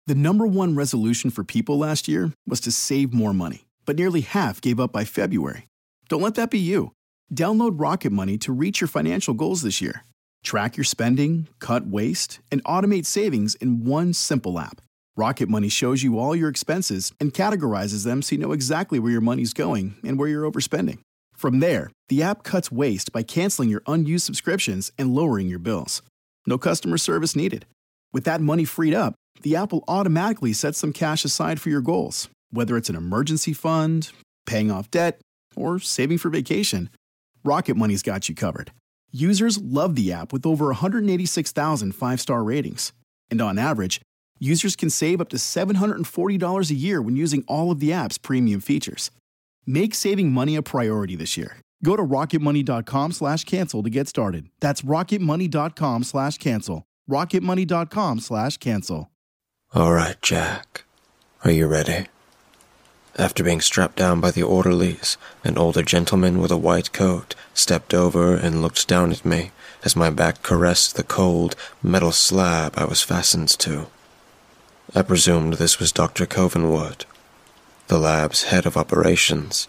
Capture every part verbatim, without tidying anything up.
The number one resolution for people last year was to save more money, but nearly half gave up by February. Don't let that be you. Download Rocket Money to reach your financial goals this year. Track your spending, cut waste, and automate savings in one simple app. Rocket Money shows you all your expenses and categorizes them so you know exactly where your money's going and where you're overspending. From there, the app cuts waste by canceling your unused subscriptions and lowering your bills. No customer service needed. With that money freed up, the app will automatically set some cash aside for your goals, whether it's an emergency fund, paying off debt, or saving for vacation. Rocket Money's got you covered. Users love the app with over one hundred eighty-six thousand five-star ratings. And on average, users can save up to seven hundred forty dollars a year when using all of the app's premium features. Make saving money a priority this year. Go to rocketmoney.com slash cancel to get started. That's rocketmoney.com slash cancel. rocketmoney.com slash cancel. All right, Jack. Are you ready? After being strapped down by the orderlies, an older gentleman with a white coat stepped over and looked down at me as my back caressed the cold, metal slab I was fastened to. I presumed this was Doctor Covenwood, the lab's head of operations.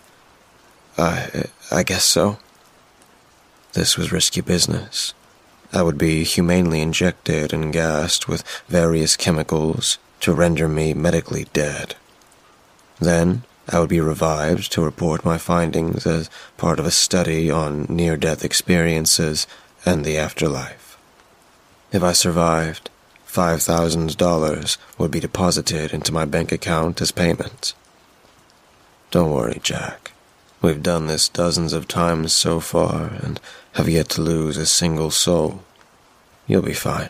I... I guess so. This was risky business. I would be humanely injected and gassed with various chemicals to render me medically dead. Then, I would be revived to report my findings as part of a study on near-death experiences and the afterlife. If I survived, five thousand dollars would be deposited into my bank account as payment. Don't worry, Jack. We've done this dozens of times so far and have yet to lose a single soul. You'll be fine.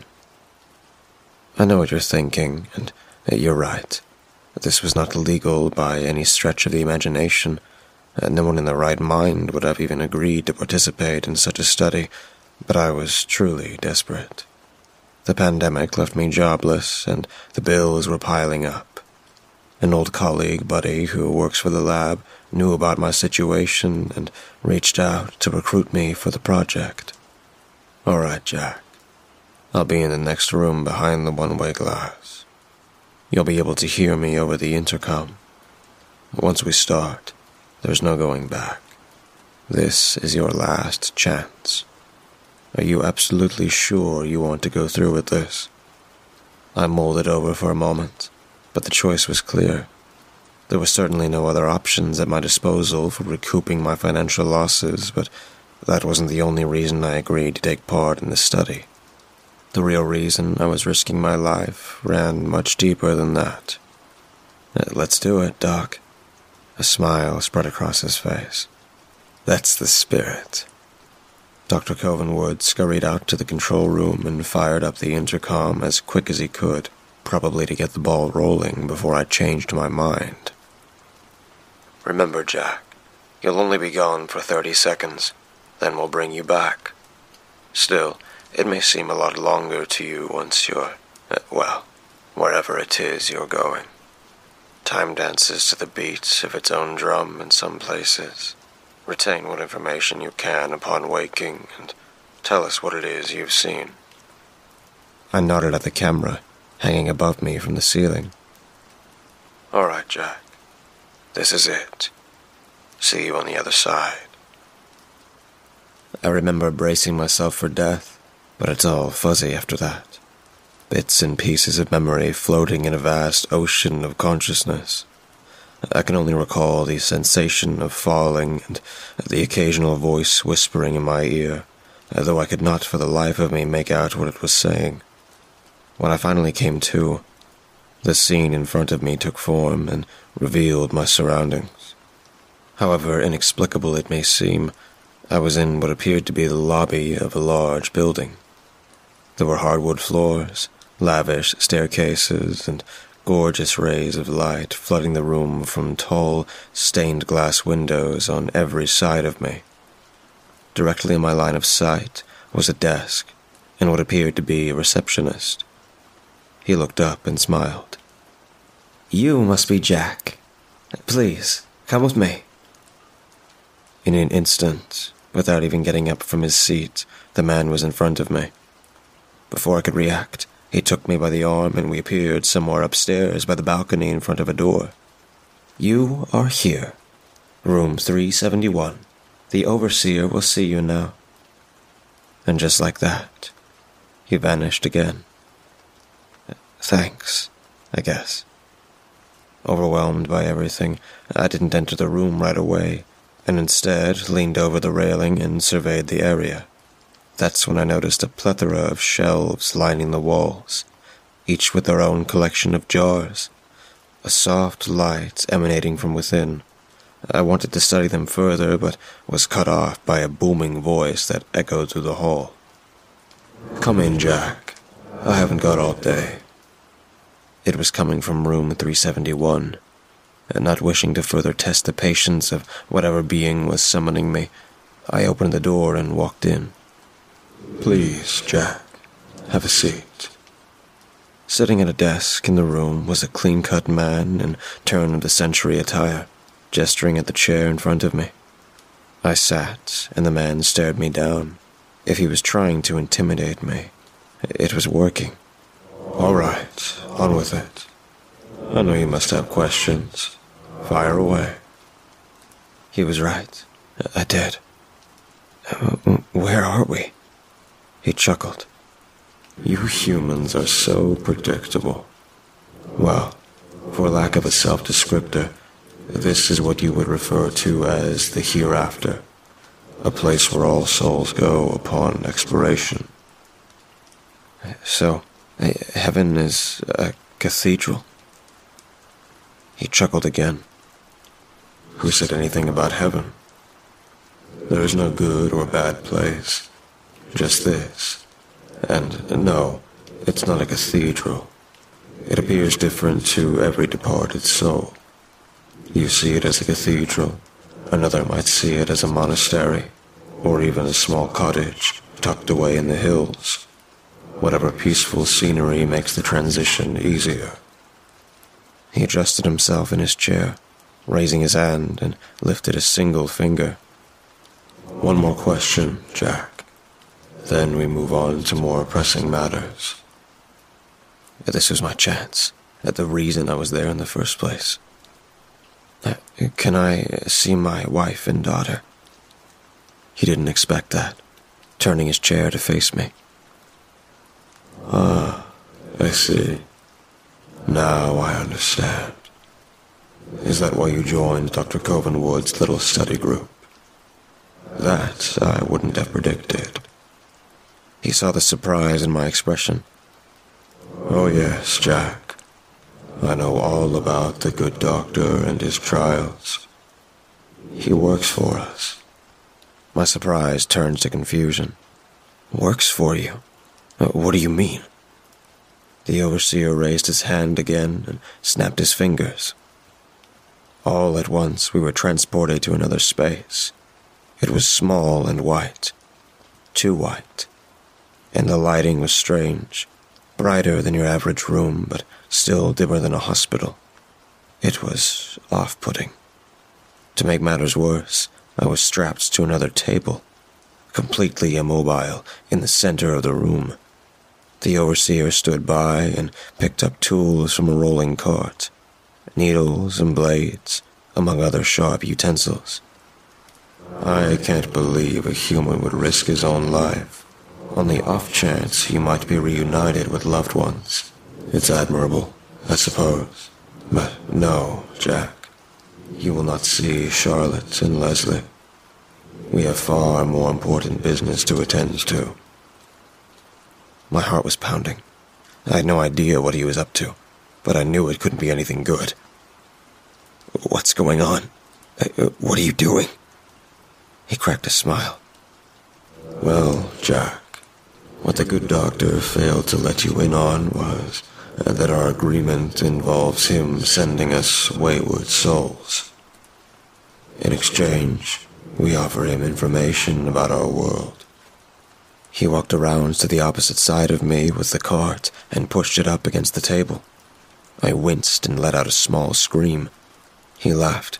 I know what you're thinking, and you're right. This was not legal by any stretch of the imagination, and no one in their right mind would have even agreed to participate in such a study, but I was truly desperate. The pandemic left me jobless, and the bills were piling up. An old colleague, Buddy, who works for the lab, knew about my situation and reached out to recruit me for the project. All right, Jack. I'll be in the next room behind the one-way glass. You'll be able to hear me over the intercom. Once we start, there's no going back. This is your last chance. Are you absolutely sure you want to go through with this? I mulled it over for a moment, but the choice was clear. There were certainly no other options at my disposal for recouping my financial losses, but that wasn't the only reason I agreed to take part in the study. The real reason I was risking my life ran much deeper than that. Let's do it, Doc. A smile spread across his face. That's the spirit. Doctor Covenwood scurried out to the control room and fired up the intercom as quick as he could, probably to get the ball rolling before I changed my mind. Remember, Jack, you'll only be gone for thirty seconds, then we'll bring you back. Still, it may seem a lot longer to you once you're, uh, well, wherever it is you're going. Time dances to the beat of its own drum in some places. Retain what information you can upon waking, and tell us what it is you've seen. I nodded at the camera, hanging above me from the ceiling. All right, Jack. This is it. See you on the other side. I remember bracing myself for death, but it's all fuzzy after that. Bits and pieces of memory floating in a vast ocean of consciousness. I can only recall the sensation of falling and the occasional voice whispering in my ear, though I could not for the life of me make out what it was saying. When I finally came to, the scene in front of me took form and revealed my surroundings. However inexplicable it may seem, I was in what appeared to be the lobby of a large building. There were hardwood floors, lavish staircases, and gorgeous rays of light flooding the room from tall, stained glass windows on every side of me. Directly in my line of sight was a desk and what appeared to be a receptionist. He looked up and smiled. "You must be Jack. Please, come with me." In an instant, without even getting up from his seat, the man was in front of me. Before I could react, He took me by the arm and we appeared somewhere upstairs by the balcony in front of a door. "You are here. Room three seventy-one. The overseer will see you now." And just like that, he vanished again. Thanks, I guess. Overwhelmed by everything, I didn't enter the room right away, and instead leaned over the railing and surveyed the area. That's when I noticed a plethora of shelves lining the walls, each with their own collection of jars, a soft light emanating from within. I wanted to study them further, but was cut off by a booming voice that echoed through the hall. "Come in, Jack. I haven't got all day." It was coming from room three seventy-one, and not wishing to further test the patience of whatever being was summoning me, I opened the door and walked in. "Please, Jack, have a seat." Sitting at a desk in the room was a clean-cut man in turn-of-the-century attire, gesturing at the chair in front of me. I sat, and the man stared me down. If he was trying to intimidate me, it was working. "All right, on with it. I know you must have questions. Fire away." He was right. I did. "Where are we?" He chuckled. "You humans are so predictable. Well, for lack of a self-descriptor, this is what you would refer to as the hereafter, a place where all souls go upon expiration." "So, heaven is a cathedral?" He chuckled again. "Who said anything about heaven? There is no good or bad place, just this. And no, it's not a cathedral. It appears different to every departed soul. You see it as a cathedral, another might see it as a monastery, or even a small cottage tucked away in the hills. Whatever peaceful scenery makes the transition easier." He adjusted himself in his chair, raising his hand and lifted a single finger. "One more question, Jack. Then we move on to more pressing matters." This was my chance, the reason I was there in the first place. "Can I see my wife and daughter?" He didn't expect that, turning his chair to face me. "Ah, I see. Now I understand. Is that why you joined Doctor Covenwood's little study group? That I wouldn't have predicted." He saw the surprise in my expression. "Oh yes, Jack. I know all about the good doctor and his trials. He works for us." My surprise turned to confusion. "Works for you? What do you mean?" The overseer raised his hand again and snapped his fingers. All at once we were transported to another space. It was small and white, too white, and the lighting was strange, brighter than your average room, but still dimmer than a hospital. It was off-putting. To make matters worse, I was strapped to another table, completely immobile in the center of the room. The overseer stood by and picked up tools from a rolling cart, needles and blades, among other sharp utensils. I can't believe a human would risk his own life on the off chance he might be reunited with loved ones. It's admirable, I suppose. But no, Jack, you will not see Charlotte and Leslie. We have far more important business to attend to." My heart was pounding. I had no idea what he was up to, but I knew it couldn't be anything good. "What's going on? What are you doing?" He cracked a smile. "Well, Jack, what the good doctor failed to let you in on was that our agreement involves him sending us wayward souls. In exchange, we offer him information about our world." He walked around to the opposite side of me with the cart and pushed it up against the table. I winced and let out a small scream. He laughed.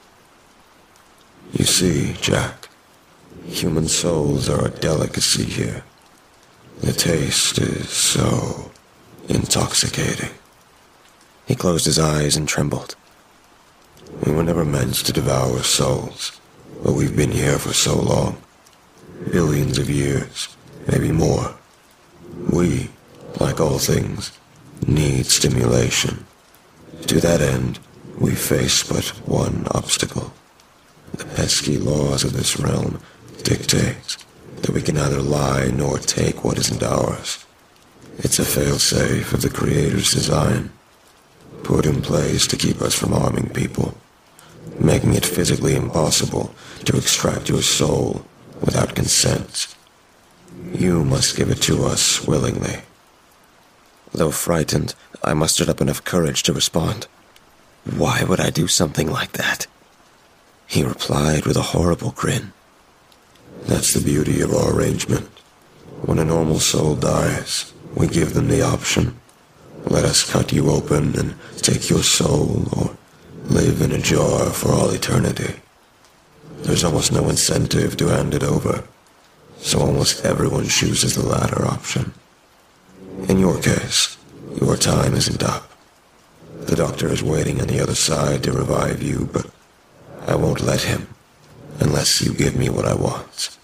"You see, Jack, human souls are a delicacy here. The taste is so intoxicating. He closed his eyes and trembled. We were never meant to devour souls, but we've been here for so long. Billions of years, maybe more. We, like all things, need stimulation. To that end, we face but one obstacle. The pesky laws of this realm dictate that we can neither lie nor take what isn't ours. It's a fail-safe of the Creator's design, put in place to keep us from harming people, making it physically impossible to extract your soul without consent. You must give it to us willingly. Though frightened, I mustered up enough courage to respond. Why would I do something like that? He replied with a horrible grin. That's the beauty of our arrangement. When a normal soul dies, we give them the option. Let us cut you open and take your soul, or live in a jar for all eternity. There's almost no incentive to hand it over, so almost everyone chooses the latter option. In your case, your time isn't up. The doctor is waiting on the other side to revive you, but I won't let him unless you give me what I want.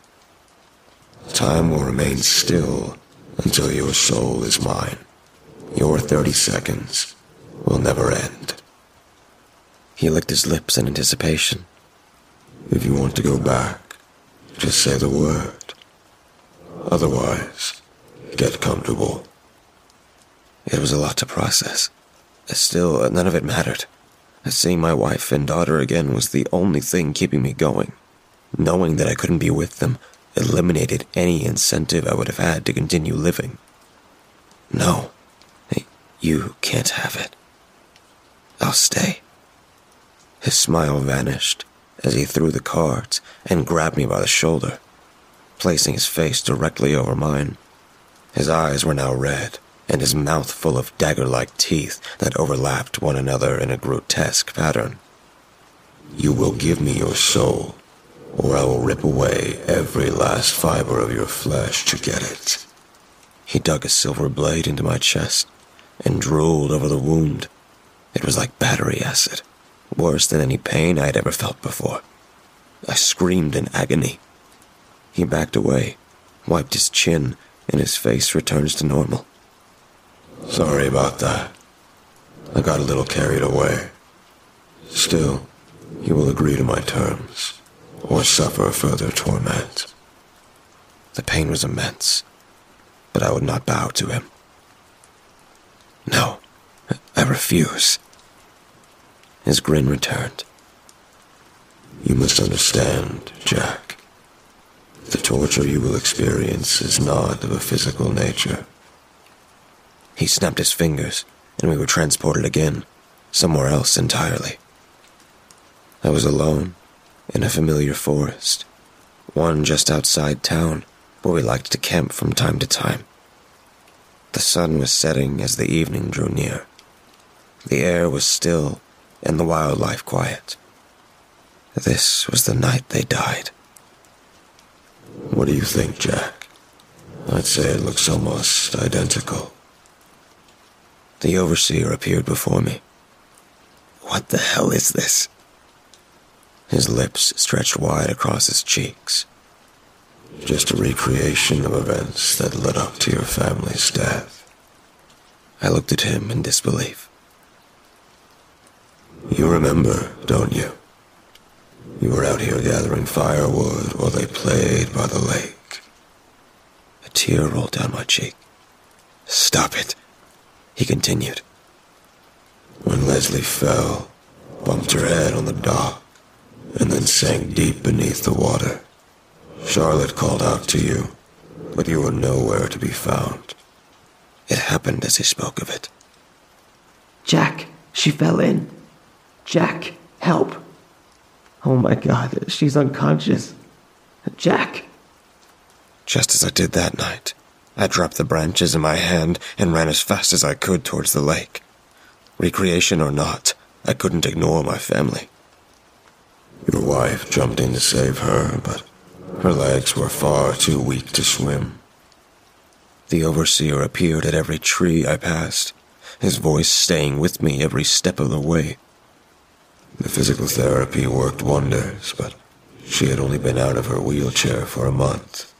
Time will remain still until your soul is mine. Your thirty seconds will never end. He licked his lips in anticipation. If you want to go back, just say the word. Otherwise, get comfortable. It was a lot to process. Still, none of it mattered. Seeing my wife and daughter again was the only thing keeping me going. Knowing that I couldn't be with them eliminated any incentive I would have had to continue living. No, you can't have it. I'll stay. His smile vanished as he threw the cards and grabbed me by the shoulder, placing his face directly over mine. His eyes were now red, and his mouth full of dagger-like teeth that overlapped one another in a grotesque pattern. You will give me your soul, or I will rip away every last fiber of your flesh to get it. He dug a silver blade into my chest and drooled over the wound. It was like battery acid, worse than any pain I had ever felt before. I screamed in agony. He backed away, wiped his chin, and his face returns to normal. Sorry about that. I got a little carried away. Still, you will agree to my terms, or suffer further torment. The pain was immense, but I would not bow to him. No, I refuse. His grin returned. You must understand, Jack. The torture you will experience is not of a physical nature. He snapped his fingers, and we were transported again, somewhere else entirely. I was alone, in a familiar forest, one just outside town, where we liked to camp from time to time. The sun was setting as the evening drew near. The air was still, and the wildlife quiet. This was the night they died. What do you think, Jack? I'd say it looks almost identical. The overseer appeared before me. What the hell is this? His lips stretched wide across his cheeks. Just a recreation of events that led up to your family's death. I looked at him in disbelief. You remember, don't you? You were out here gathering firewood while they played by the lake. A tear rolled down my cheek. Stop it, he continued. When Leslie fell, bumped her head on the dock, and then sank deep beneath the water. Charlotte called out to you, but you were nowhere to be found. It happened as he spoke of it. Jack, she fell in. Jack, help. Oh my God, she's unconscious. Jack. Just as I did that night, I dropped the branches in my hand and ran as fast as I could towards the lake. Recreation or not, I couldn't ignore my family. Your wife jumped in to save her, but her legs were far too weak to swim. The overseer appeared at every tree I passed, his voice staying with me every step of the way. The physical therapy worked wonders, but she had only been out of her wheelchair for a month.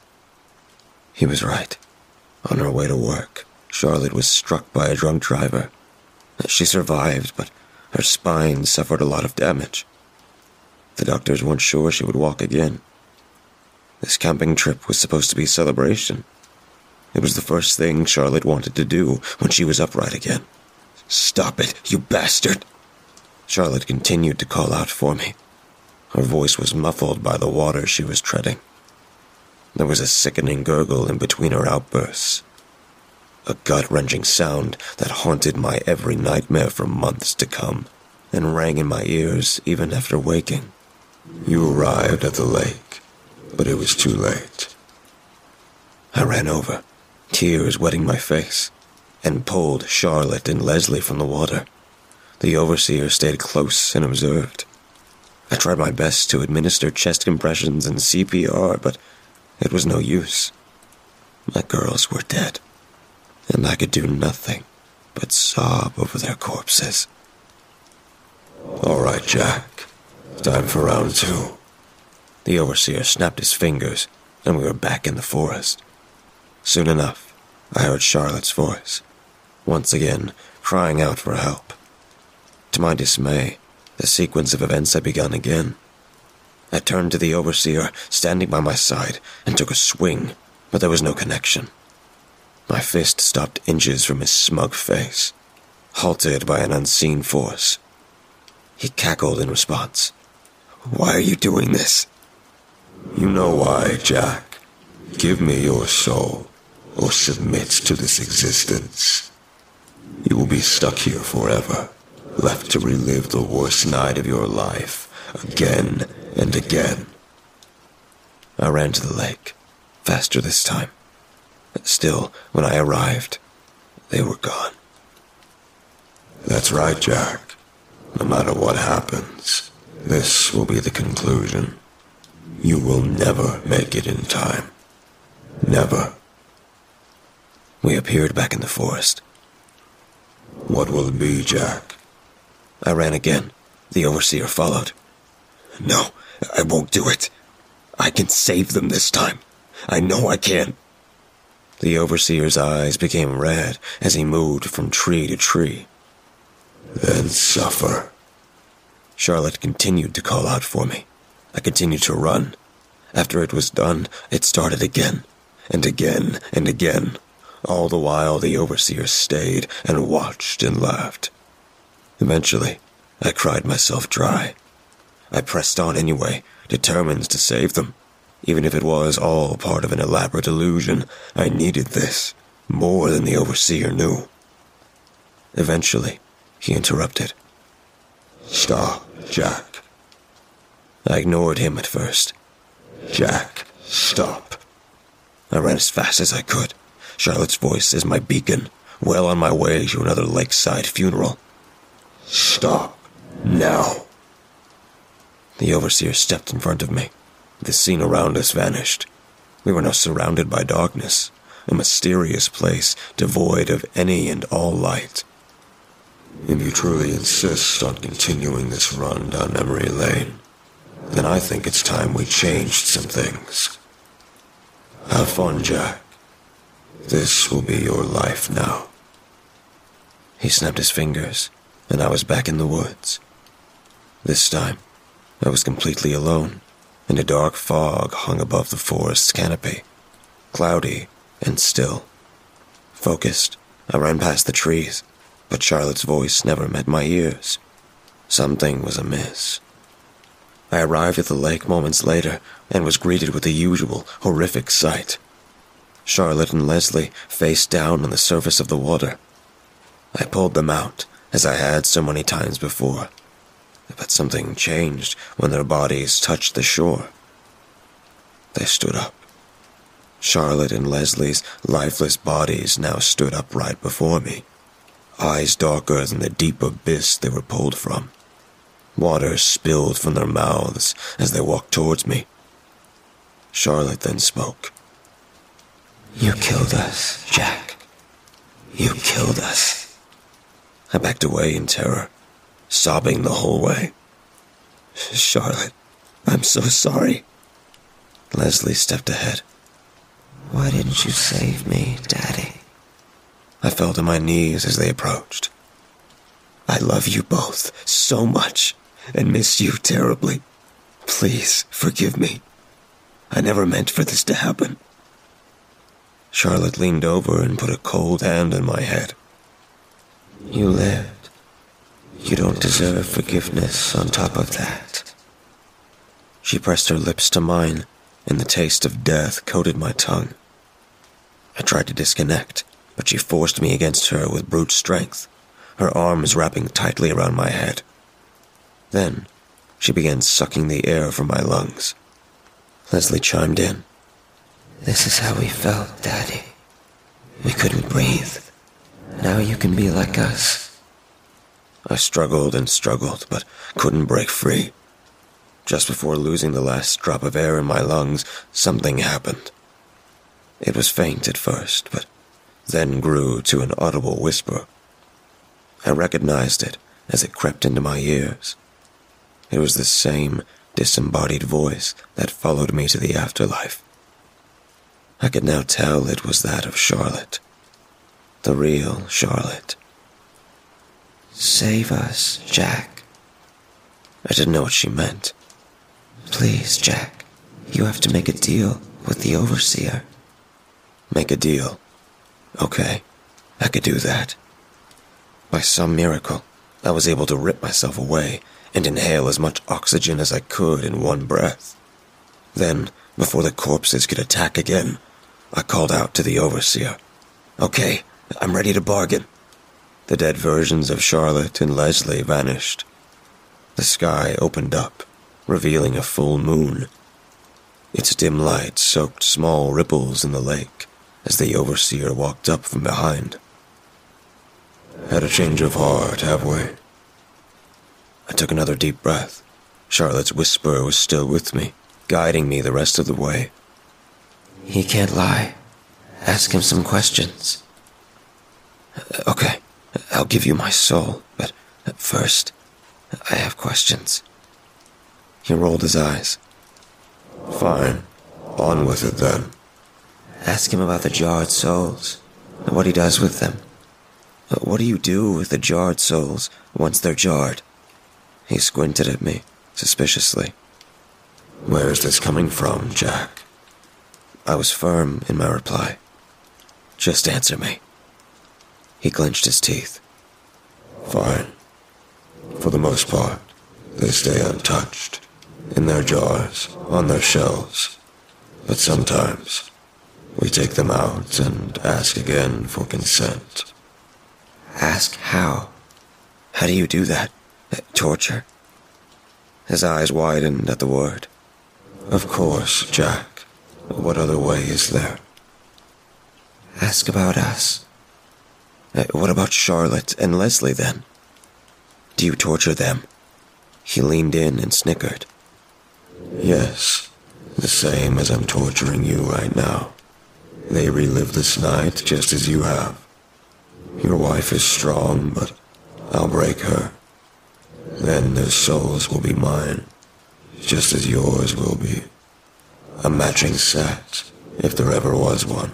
He was right. On her way to work, Charlotte was struck by a drunk driver. She survived, but her spine suffered a lot of damage. The doctors weren't sure she would walk again. This camping trip was supposed to be a celebration. It was the first thing Charlotte wanted to do when she was upright again. "Stop it, you bastard!" Charlotte continued to call out for me. Her voice was muffled by the water she was treading. There was a sickening gurgle in between her outbursts. A gut-wrenching sound that haunted my every nightmare for months to come, and rang in my ears even after waking. "You arrived at the lake, but it was too late." I ran over, tears wetting my face, and pulled Charlotte and Leslie from the water. The overseer stayed close and observed. I tried my best to administer chest compressions and C P R, but it was no use. My girls were dead, and I could do nothing but sob over their corpses. "All right, Jack. Time for round two." The overseer snapped his fingers, and we were back in the forest. Soon enough, I heard Charlotte's voice, once again crying out for help. To my dismay, the sequence of events had begun again. I turned to the overseer, standing by my side, and took a swing, but there was no connection. My fist stopped inches from his smug face, halted by an unseen force. He cackled in response. "Why are you doing this?" "You know why, Jack. Give me your soul, or submit to this existence. You will be stuck here forever, left to relive the worst night of your life, again and again." I ran to the lake, faster this time. Still, when I arrived, they were gone. "That's right, Jack. No matter what happens, this will be the conclusion. You will never make it in time. Never." We appeared back in the forest. "What will it be, Jack?" I ran again. The overseer followed. "No, I won't do it. I can save them this time. I know I can." The overseer's eyes became red as he moved from tree to tree. "Then suffer." Charlotte continued to call out for me. I continued to run. After it was done, it started again, and again, and again. All the while, the overseer stayed and watched and laughed. Eventually, I cried myself dry. I pressed on anyway, determined to save them. Even if it was all part of an elaborate illusion, I needed this, more than the overseer knew. Eventually, he interrupted. "Stop, Jack." I ignored him at first. "Jack, stop." I ran as fast as I could, Charlotte's voice as my beacon, well on my way to another lakeside funeral. "Stop, now." The overseer stepped in front of me. The scene around us vanished. We were now surrounded by darkness, a mysterious place devoid of any and all light. "If you truly insist on continuing this run down memory lane, then I think it's time we changed some things. Have fun, Jack. This will be your life now." He snapped his fingers, and I was back in the woods. This time, I was completely alone, and a dark fog hung above the forest's canopy, cloudy and still. Focused, I ran past the trees, but Charlotte's voice never met my ears. Something was amiss. I arrived at the lake moments later and was greeted with the usual horrific sight. Charlotte and Leslie face down on the surface of the water. I pulled them out, as I had so many times before. But something changed when their bodies touched the shore. They stood up. Charlotte and Leslie's lifeless bodies now stood upright before me, eyes darker than the deep abyss they were pulled from. Water spilled from their mouths as they walked towards me. Charlotte then spoke. You killed us, Jack. You killed us. I backed away in terror, sobbing the whole way. Charlotte, I'm so sorry. Leslie stepped ahead. Why didn't you save me, Daddy? I fell to my knees as they approached. I love you both so much and miss you terribly. Please forgive me. I never meant for this to happen. Charlotte leaned over and put a cold hand on my head. You lived. You don't deserve forgiveness on top of that. She pressed her lips to mine, and the taste of death coated my tongue. I tried to disconnect, but she forced me against her with brute strength, her arms wrapping tightly around my head. Then, she began sucking the air from my lungs. Leslie chimed in. This is how we felt, Daddy. We couldn't breathe. Now you can be like us. I struggled and struggled, but couldn't break free. Just before losing the last drop of air in my lungs, something happened. It was faint at first, but then grew to an audible whisper. I recognized it as it crept into my ears. It was the same disembodied voice that followed me to the afterlife. I could now tell it was that of Charlotte. The real Charlotte. Save us, Jack. I didn't know what she meant. Please, Jack. You have to make a deal with the Overseer. Make a deal? Okay, I could do that. By some miracle, I was able to rip myself away and inhale as much oxygen as I could in one breath. Then, before the corpses could attack again, I called out to the Overseer. Okay, I'm ready to bargain. The dead versions of Charlotte and Leslie vanished. The sky opened up, revealing a full moon. Its dim light soaked small ripples in the lake as the Overseer walked up from behind. Had a change of heart, have we? I took another deep breath. Charlotte's whisper was still with me, guiding me the rest of the way. He can't lie. Ask him some questions. Okay, I'll give you my soul, but first, I have questions. He rolled his eyes. Fine, on with it then. Ask him about the jarred souls, and what he does with them. What do you do with the jarred souls once they're jarred? He squinted at me, suspiciously. Where's this coming from, Jack? I was firm in my reply. Just answer me. He clenched his teeth. Fine. For the most part, they stay untouched, in their jars, on their shelves. But sometimes, we take them out and ask again for consent. Ask how? How do you do that? Torture? His eyes widened at the word. Of course, Jack. What other way is there? Ask about us. What about Charlotte and Leslie, then? Do you torture them? He leaned in and snickered. Yes, the same as I'm torturing you right now. They relive this night just as you have. Your wife is strong, but I'll break her. Then their souls will be mine, just as yours will be. A matching set, if there ever was one.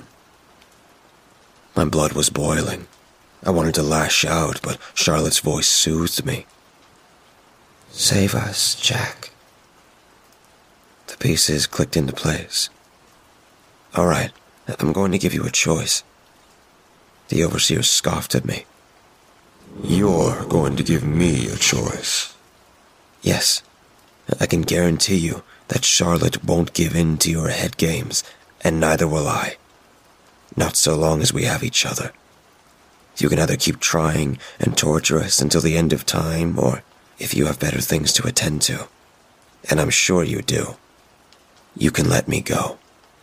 My blood was boiling. I wanted to lash out, but Charlotte's voice soothed me. Save us, Jack. The pieces clicked into place. All right, I'm going to give you a choice. The Overseer scoffed at me. You're going to give me a choice. Yes, I can guarantee you that Charlotte won't give in to your head games, and neither will I. Not so long as we have each other. You can either keep trying and torture us until the end of time, or if you have better things to attend to, and I'm sure you do, you can let me go.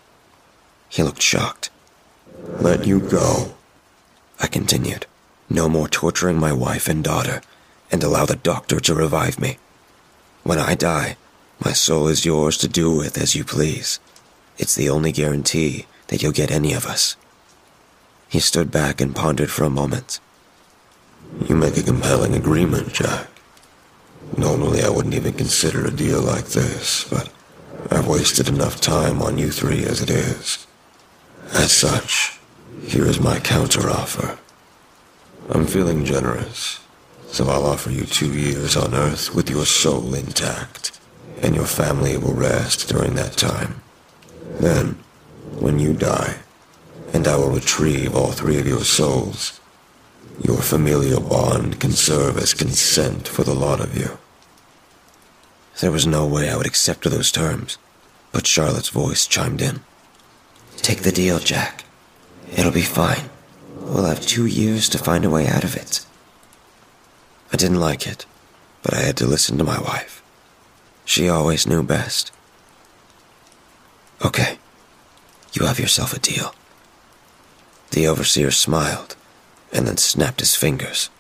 He looked shocked. Let you go? I continued. No more torturing my wife and daughter, and allow the doctor to revive me. When I die, my soul is yours to do with as you please. It's the only guarantee that you'll get any of us." He stood back and pondered for a moment. "You make a compelling agreement, Jack. Normally I wouldn't even consider a deal like this, but I've wasted enough time on you three as it is. As such, here is my counteroffer. I'm feeling generous, so I'll offer you two years on Earth with your soul intact, and your family will rest during that time. Then, when you die, and I will retrieve all three of your souls, your familial bond can serve as consent for the lot of you." There was no way I would accept those terms, but Charlotte's voice chimed in. "Take the deal, Jack. It'll be fine. We'll have two years to find a way out of it." I didn't like it, but I had to listen to my wife. She always knew best. "Okay, you have yourself a deal." The overseer smiled, and then snapped his fingers.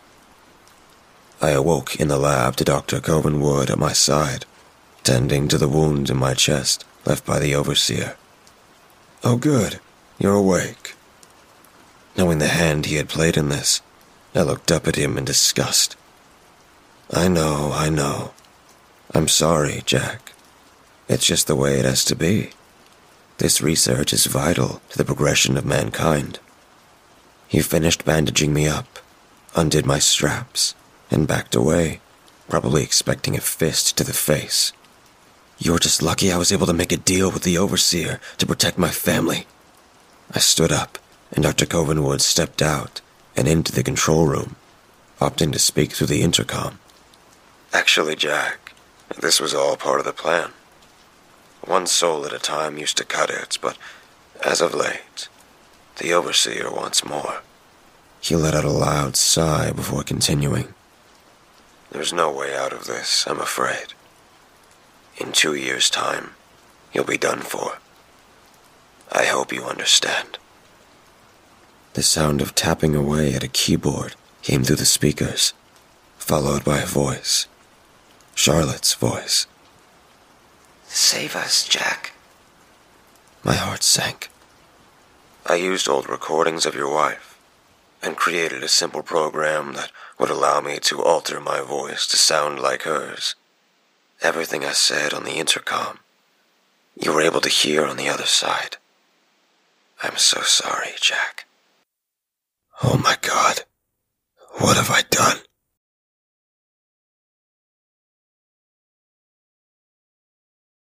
I awoke in the lab to Doctor Coven Wood at my side, tending to the wound in my chest left by the overseer. "Oh good, you're awake." Knowing the hand he had played in this, I looked up at him in disgust. "I know, I know. I'm sorry, Jack. It's just the way it has to be. This research is vital to the progression of mankind." He finished bandaging me up, undid my straps, and backed away, probably expecting a fist to the face. "You're just lucky I was able to make a deal with the overseer to protect my family." I stood up, and Doctor Covenwood stepped out and into the control room, opting to speak through the intercom. "Actually, Jack, this was all part of the plan. One soul at a time used to cut it, but as of late, the overseer wants more." He let out a loud sigh before continuing. "There's no way out of this, I'm afraid. In two years' time, you'll be done for. I hope you understand." The sound of tapping away at a keyboard came through the speakers, followed by a voice. Charlotte's voice. "Save us, Jack." My heart sank. "I used old recordings of your wife, and created a simple program that would allow me to alter my voice to sound like hers. Everything I said on the intercom, you were able to hear on the other side. I'm so sorry, Jack." Oh my God, what have I done?